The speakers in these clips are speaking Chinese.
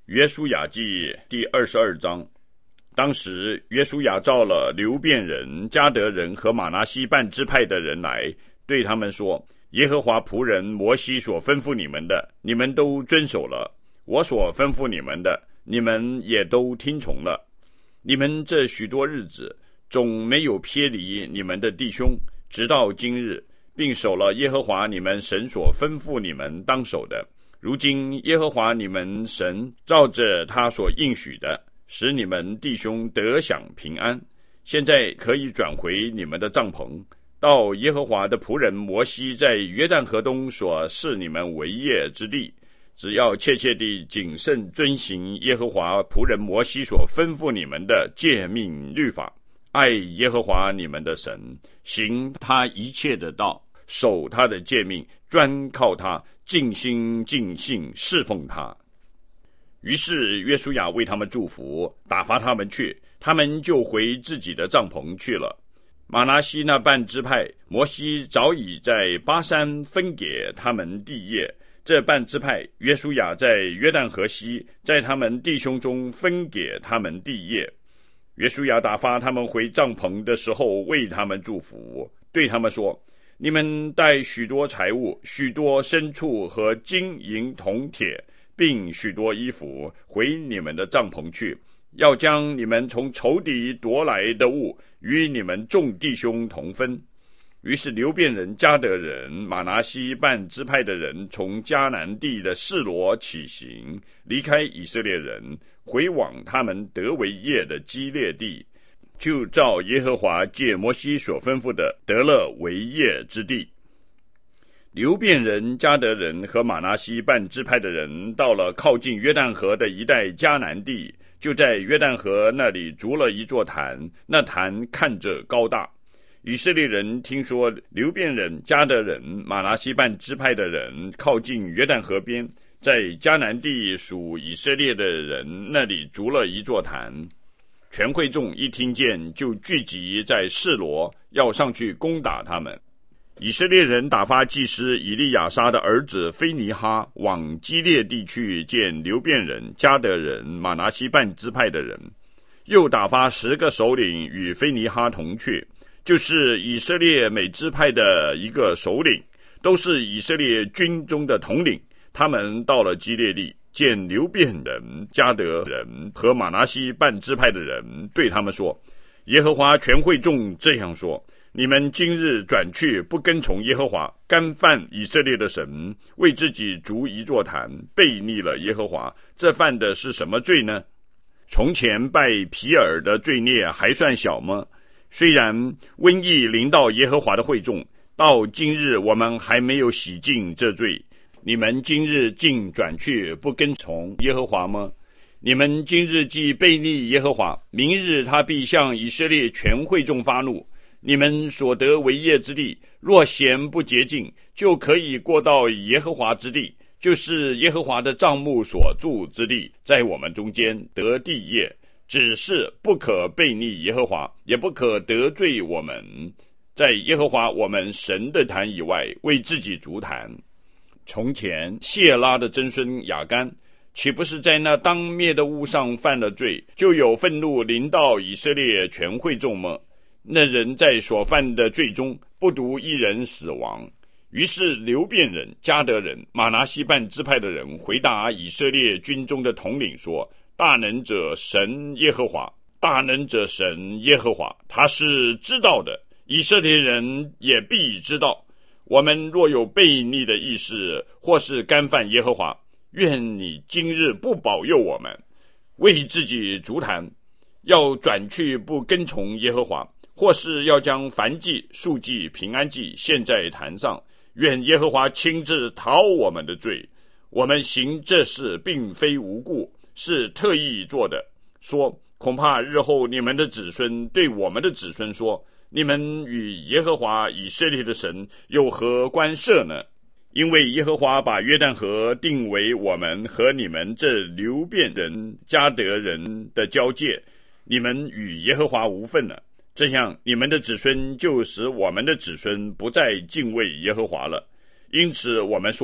约书亚记第22章。当时约书亚召了流便人、迦得人和玛拿西半支派的人来，对他们说：耶和华仆人摩西所吩咐你们的，你们都遵守了；我所吩咐你们的，你们也都听从了。你们这许多日子总没有偏离你们的弟兄，直到今日，并守了耶和华你们神所吩咐你们当守的。如今耶和华你们神照着他所应许的，使你们弟兄得享平安。现在可以转回你们的帐篷，到耶和华的仆人摩西在约旦河东所示你们为业之地，只要切切地谨慎遵行耶和华仆人摩西所吩咐你们的诫命律法，爱耶和华你们的神，行他一切的道，守他的诫命，专靠他，尽心尽性侍奉他。于是约书亚为他们祝福，打发他们去，他们就回自己的帐篷去了。玛拿西那半支派，摩西早已在巴山分给他们地业，这半支派约书亚在约旦河西，在他们弟兄中分给他们地业。约书亚打发他们回帐篷的时候，为他们祝福，对他们说：你们带许多财物、许多牲畜和金银铜铁，并许多衣服，回你们的帐篷去，要将你们从仇敌夺来的物与你们众弟兄同分。于是流便人、迦得人、玛拿西半支派的人从迦南地的示罗起行，离开以色列人，回往他们得为业的基列地，就照耶和华借摩西所吩咐的，得了为业之地。流便人、迦得人和玛拿西半支派的人到了靠近约旦河的一带迦南地，就在约旦河那里筑了一座坛，那坛看着高大。以色列人听说流便人、迦得人、玛拿西半支派的人靠近约旦河边，在迦南地属以色列的人那里筑了一座坛。全会众一听见，就聚集在示罗，要上去攻打他们。以色列人打发祭司以利亚撒的儿子非尼哈往基列地去见流便人、迦得人、玛拿西半支派的人，又打发10个首领与非尼哈同去，就是以色列每支派的一个首领，都是以色列军中的统领。他们到了基列地，见流便人、迦得人和玛拿西半支派的人，对他们说：耶和华全会众这样说，你们今日转去不跟从耶和华，干犯以色列的神，为自己筑一座坛，悖逆了耶和华，这犯的是什么罪呢？从前拜皮尔的罪孽还算小吗？虽然瘟疫临到耶和华的会众，到今日我们还没有洗净这罪，你们今日竟转去不跟从耶和华吗？你们今日既悖逆耶和华，明日他必向以色列全会众发怒。你们所得为业之地，若嫌不洁净，就可以过到耶和华之地，就是耶和华的帐幕所住之地，在我们中间得地业。只是不可悖逆耶和华，也不可得罪我们，在耶和华我们神的坛以外为自己筑坛。从前谢拉的曾孙亚干，岂不是在那当灭的物上犯了罪，就有愤怒临到以色列全会众吗？那人在所犯的罪中不独一人死亡。于是流便人、迦得人、玛拿西半支派的人回答以色列军中的统领说：大能者神耶和华，大能者神耶和华，他是知道的，以色列人也必知道。我们若有悖逆的意思，或是干犯耶和华，愿你今日不保佑我们，为自己筑坛，要转去不跟从耶和华，或是要将燔祭、素祭、平安祭献在坛上，愿耶和华亲自讨我们的罪。我们行这事并非无故，是特意做的。说恐怕日后你们的子孙对我们的子孙说：你们与耶和华以色列的神有何关涉呢？因为耶和华把约旦河定为我们和你们这流便人、迦得人的交界，你们与耶和华无分了。这样你们的子孙就使我们的子孙不再敬畏耶和华了。因此我们说，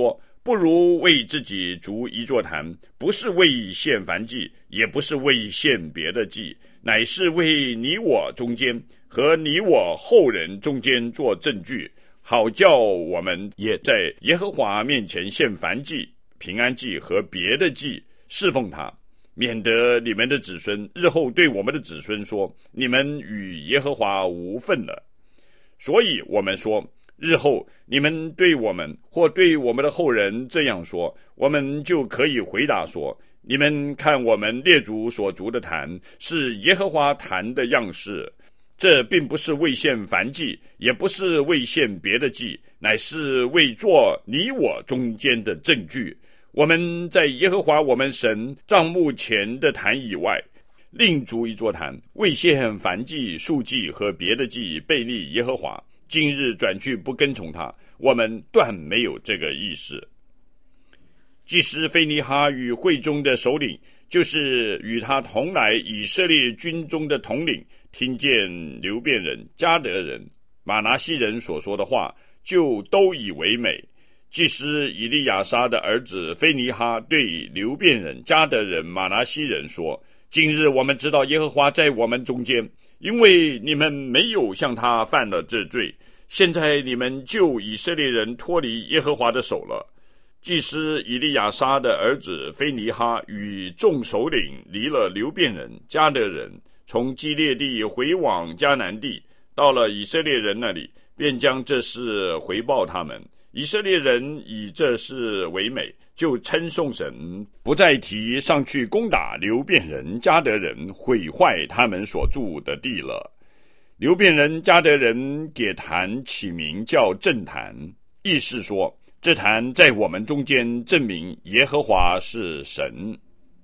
不如为自己筑一座坛，不是为献燔祭，也不是为献别的祭，乃是为你我中间和你我后人中间做证据，好叫我们也在耶和华面前献燔祭、平安祭和别的祭，侍奉他，免得你们的子孙日后对我们的子孙说，你们与耶和华无分了。所以我们说，日后你们对我们或对我们的后人这样说，我们就可以回答说，你们看我们列祖所筑的坛是耶和华坛的样式，这并不是为献燔祭，也不是为献别的祭，乃是为做你我中间的证据。我们在耶和华我们神帐幕前的坛以外，另筑一座坛，为献燔祭、素祭和别的祭，背立耶和华。今日转去不跟从他，我们断没有这个意思。祭司非尼哈与会中的首领，就是与他同来以色列军中的统领，听见流便人、迦得人、玛拿西人所说的话，就都以为美。祭司以利亚撒的儿子非尼哈对流便人、迦得人、玛拿西人说，今日我们知道耶和华在我们中间，因为你们没有向他犯了这罪，现在你们救以色列人脱离耶和华的手了。祭司以利亚撒的儿子非尼哈与众首领离了流便人、迦得人，从基列地回往迦南地，到了以色列人那里，便将这事回报他们。以色列人以这事为美，就称颂神，不再提上去攻打流便人、迦得人，毁坏他们所住的地了。流便人、迦得人给坛起名叫正坛，意思说，这坛在我们中间证明耶和华是神。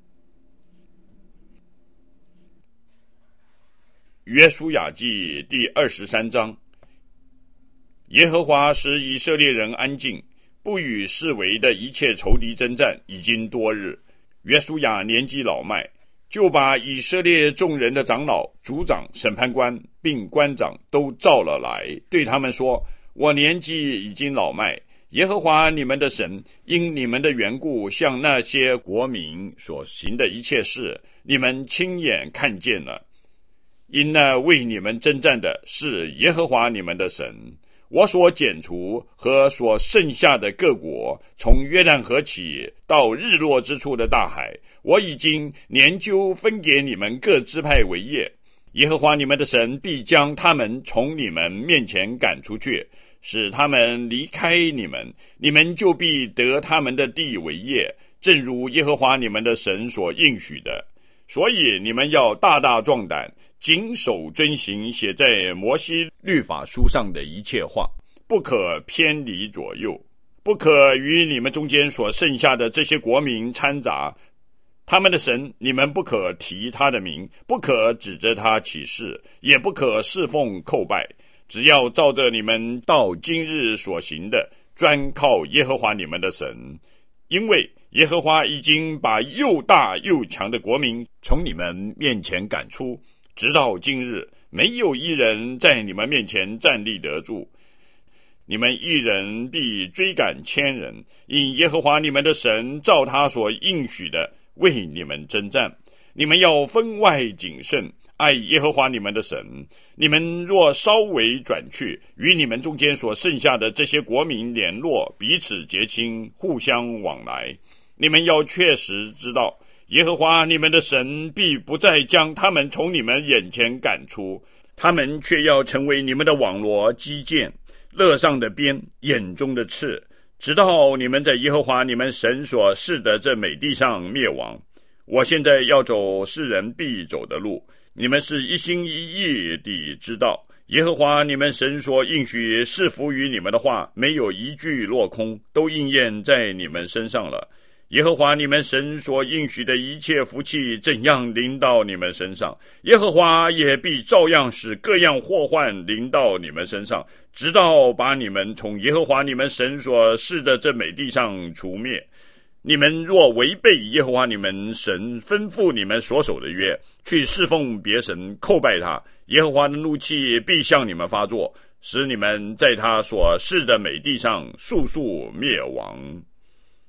约书亚记第23章。耶和华使以色列人安静，不与四围的一切仇敌征战，已经多日。约书亚年纪老迈，就把以色列众人的长老、族长、审判官并官长都召了来，对他们说，我年纪已经老迈，耶和华你们的神因你们的缘故向那些国民所行的一切事，你们亲眼看见了。因那为你们征战的是耶和华你们的神。我所剪除和所剩下的各国，从约旦河起到日落之处的大海，我已经研究分给你们各支派为业。耶和华你们的神必将他们从你们面前赶出去，使他们离开你们，你们就必得他们的地为业，正如耶和华你们的神所应许的。所以你们要大大壮胆，谨守遵行写在摩西律法书上的一切话，不可偏离左右，不可与你们中间所剩下的这些国民掺杂。他们的神你们不可提他的名，不可指着他起誓，也不可侍奉叩拜，只要照着你们到今日所行的，专靠耶和华你们的神。因为耶和华已经把又大又强的国民从你们面前赶出，直到今日，没有一人在你们面前站立得住。你们一人必追赶千人，因耶和华你们的神照他所应许的为你们征战。你们要分外谨慎，爱耶和华你们的神。你们若稍微转去，与你们中间所剩下的这些国民联络，彼此结亲，互相往来，你们要确实知道，耶和华你们的神必不再将他们从你们眼前赶出，他们却要成为你们的网罗、基建、肋上的鞭、眼中的刺，直到你们在耶和华你们神所赐的这美地上灭亡。我现在要走世人必走的路，你们是一心一意地知道，耶和华你们神所应许赐福于你们的话，没有一句落空，都应验在你们身上了。耶和华你们神所应许的一切福气怎样临到你们身上，耶和华也必照样使各样祸患临到你们身上，直到把你们从耶和华你们神所赐的这美地上除灭。你们若违背耶和华你们神吩咐你们所守的约，去侍奉别神叩拜他，耶和华的怒气必向你们发作，使你们在他所赐的美地上速速灭亡。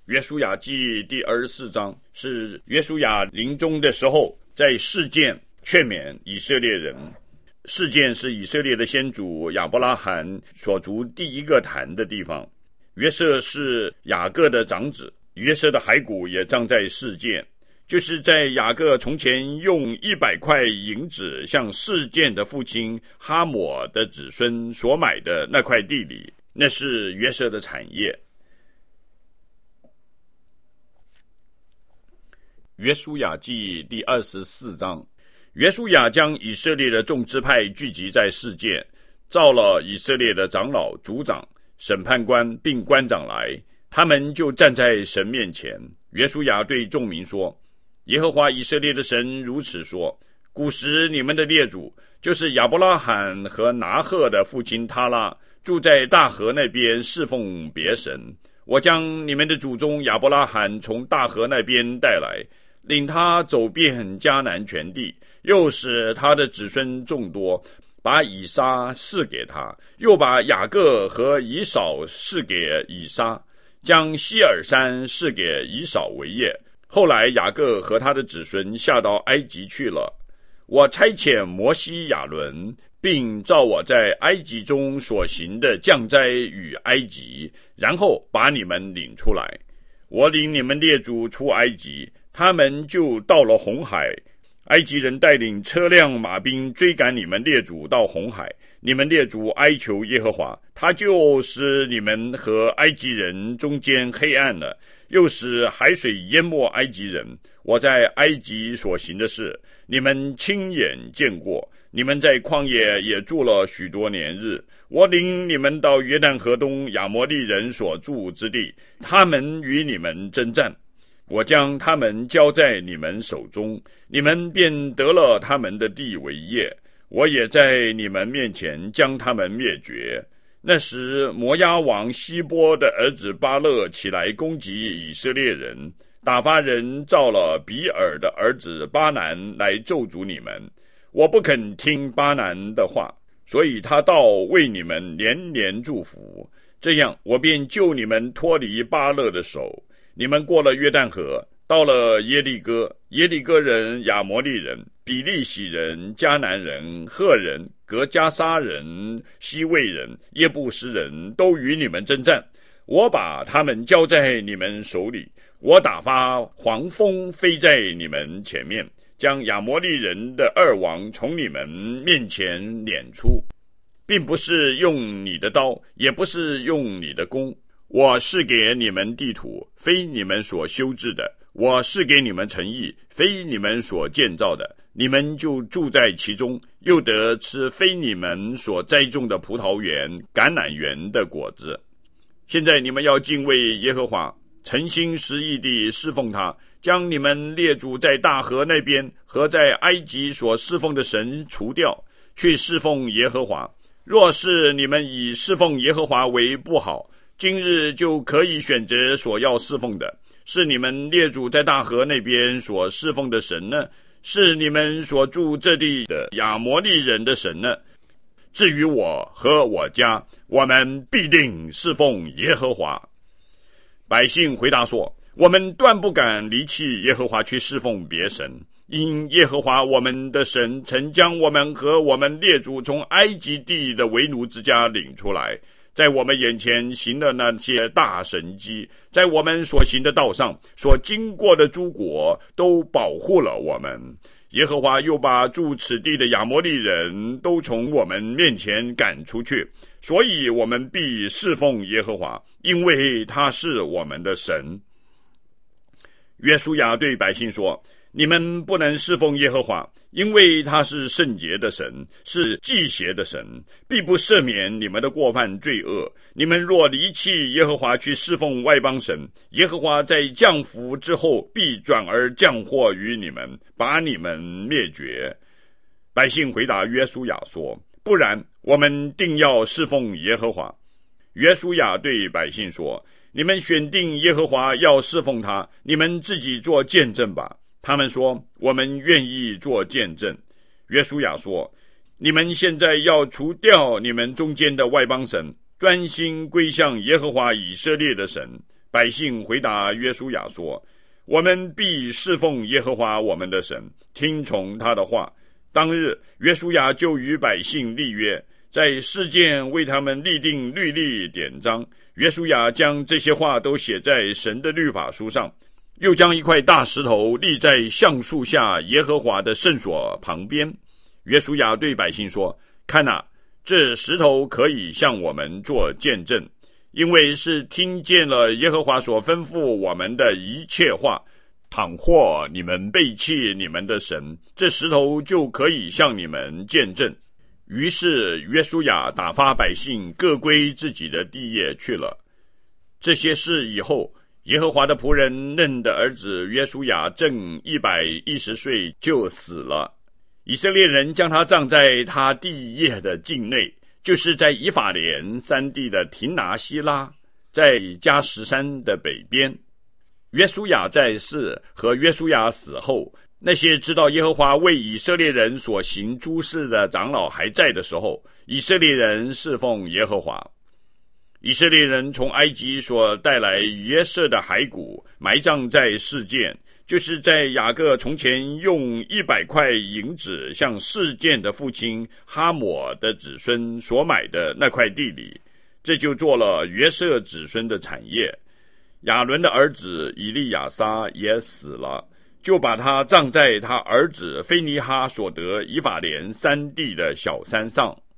约书亚记第24章是约书亚临终的时候在示剑劝勉以色列人。示剑是以色列的先祖亚伯拉罕所筑第一个坛的地方。约瑟是雅各的长子，约瑟的骸骨也葬在示剑，就是在雅各从前用100块银子向示剑的父亲哈抹的子孙所买的那块地里，那是约瑟的产业。约书亚记第24章，约书亚将以色列的众支派聚集在示剑，召了以色列的长老、族长、审判官并官长来，他们就站在神面前。约书亚对众民说：耶和华以色列的神如此说，古时你们的列祖，就是亚伯拉罕和拿鹤的父亲他拉，住在大河那边侍奉别神。我将你们的祖宗亚伯拉罕从大河那边带来，领他走遍迦南全地，又使他的子孙众多，把以撒赐给他，又把雅各和以扫赐给以撒，将希尔山赐给以扫为业。后来雅各和他的子孙下到埃及去了。我差遣摩西亚伦，并照我在埃及中所行的降灾与埃及，然后把你们领出来。我领你们列祖出埃及，他们就到了红海。埃及人带领车辆马兵追赶你们列祖到红海，你们列祖哀求耶和华，他就使你们和埃及人中间黑暗了，又使海水淹没埃及人。我在埃及所行的事，你们亲眼见过，你们在旷野也住了许多年日。我领你们到约旦河东亚摩利人所住之地，他们与你们征战，我将他们交在你们手中，你们便得了他们的地为业。我也在你们面前将他们灭绝。那时摩押王希波的儿子巴勒起来攻击以色列人，打发人召了比尔的儿子巴南来咒诅你们。我不肯听巴南的话，所以他倒为你们连连祝福，这样我便救你们脱离巴勒的手。你们过了约旦河，到了耶利哥，耶利哥人、亚摩利人、比利洗人、迦南人、赫人、革迦撒人、西魏人、耶布斯人都与你们征战，我把他们交在你们手里。我打发黄蜂飞在你们前面，将亚摩利人的2王从你们面前撵出，并不是用你的刀，也不是用你的弓。我是给你们地土，非你们所修治的；我是给你们城邑，非你们所建造的。你们就住在其中，又得吃非你们所栽种的葡萄园、橄榄园的果子。现在你们要敬畏耶和华，诚心实意地侍奉他，将你们列祖在大河那边和在埃及所侍奉的神除掉，去侍奉耶和华。若是你们以侍奉耶和华为不好，今日就可以选择所要侍奉的，是你们列祖在大河那边所侍奉的神呢，是你们所住这地的亚摩利人的神呢？至于我和我家，我们必定侍奉耶和华。百姓回答说：我们断不敢离弃耶和华去侍奉别神，因耶和华我们的神曾将我们和我们列祖从埃及地的为奴之家领出来，在我们眼前行了那些大神迹，在我们所行的道上所经过的诸国都保护了我们。耶和华又把住此地的亚摩利人都从我们面前赶出去，所以我们必侍奉耶和华，因为他是我们的神。约书亚对百姓说：你们不能侍奉耶和华，因为他是圣洁的神，是忌邪的神，必不赦免你们的过犯罪恶。你们若离弃耶和华去侍奉外邦神，耶和华在降福之后必转而降祸于你们，把你们灭绝。百姓回答约书亚说：不然，我们定要侍奉耶和华。约书亚对百姓说：你们选定耶和华要侍奉他，你们自己做见证吧。他们说：我们愿意做见证。约书亚说：你们现在要除掉你们中间的外邦神，专心归向耶和华以色列的神， 百姓回答约书亚说：我们必侍奉耶和华我们的神，听从他的话。当日约书亚就与百姓立约，在示剑为他们立定律例典章。约书亚将这些话都写在神的律法书上，又将一块大石头立在橡树下耶和华的圣所旁边。约书亚对百姓说：看哪，这石头可以向我们做见证，因为是听见了耶和华所吩咐我们的一切话。倘或你们背弃你们的神，这石头就可以向你们见证。于是约书亚打发百姓各归自己的地业去了。这些事以后，耶和华的仆人嫩的儿子约书亚正110岁就死了。以色列人将他葬在他地业的境内，就是在以法莲山地的亭拿希拉，在加什山的北边。约书亚在世和约书亚死后，那些知道耶和华为以色列人所行诸事的长老还在的时候，以色列人侍奉耶和华。以色列人从埃及所带来约瑟的骸骨埋葬在示剑，就是在雅各从前用100块银子向示剑的父亲哈抹的子孙所买的那块地里，这就做了约瑟子孙的产业。亚伦的儿子以利亚撒也死了，就把他葬在他儿子非尼哈所得以法莲山地的小山上。